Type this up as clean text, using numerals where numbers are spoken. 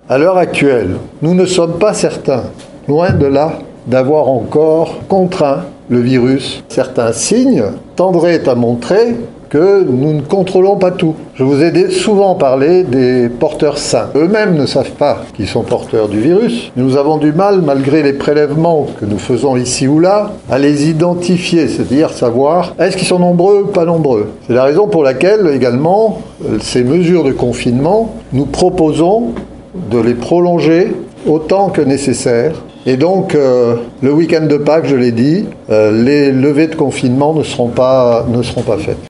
À l'heure actuelle, nous ne sommes pas certains, loin de là, d'avoir encore contraint le virus. Certains signes tendraient à montrer que nous ne contrôlons pas tout. Je vous ai souvent parlé des porteurs sains. Eux-mêmes ne savent pas qu'ils sont porteurs du virus. Nous avons du mal, malgré les prélèvements que nous faisons ici ou là, à les identifier, c'est-à-dire savoir est-ce qu'ils sont nombreux ou pas nombreux. C'est la raison pour laquelle également ces mesures de confinement, nous proposons de les prolonger autant que nécessaire. Et donc, le week-end de Pâques, je l'ai dit, les levées de confinement ne seront pas faites.